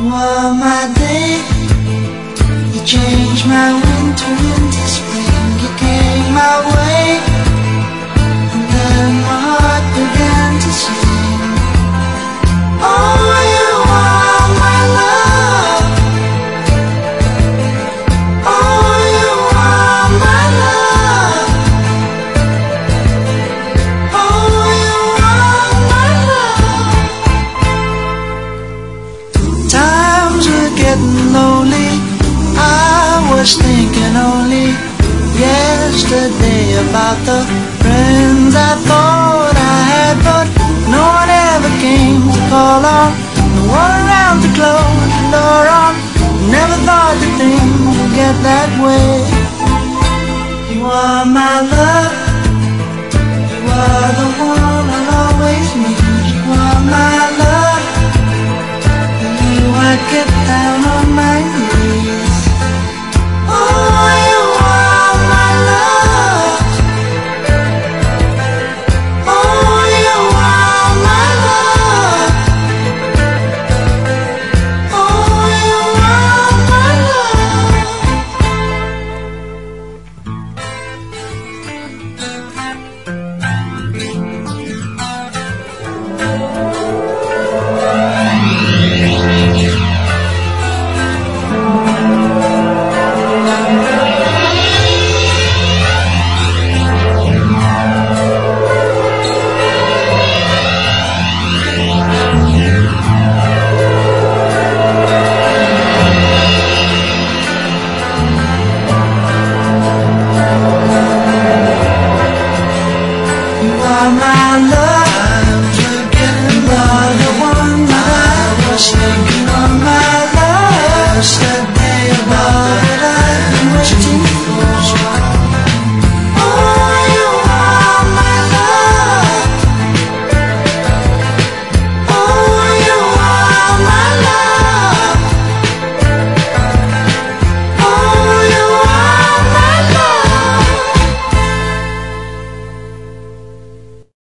You are my day. You changed my winter into spring. You came my way, and then my heart began to sing. Oh, you are my love. Oh, you are my love. Oh, you are my love. Times were getting lonely. I was thinking only yesterday about the friends I thought I had, but no one ever came to call on, no one around to close the door on. Never thought that things would get that way. You are my love. You are the one I'll always need. You are my love. For you I'd get down on my knees. Oh, you are my love. Oh, you are my love. Oh, you are my love. You are my love. You are the one that I was thinking of, my love.